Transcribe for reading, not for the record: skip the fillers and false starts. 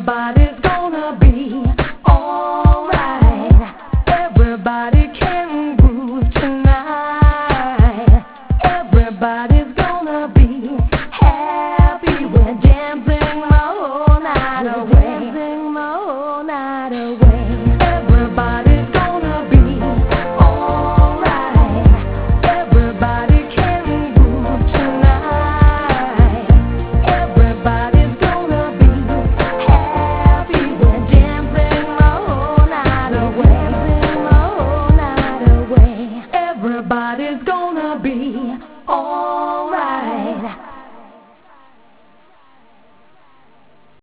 Everybody's gonna be alright. Everybody can groove tonight. Everybody's gonna be happy. We're dancing the whole night away. Dancing the whole night away. Everybody's gonna be alright. Everybody can groove tonight. Everybody's gonna be happy. We're dancing the whole night away. Dancing the whole night away. Everybody's gonna be alright.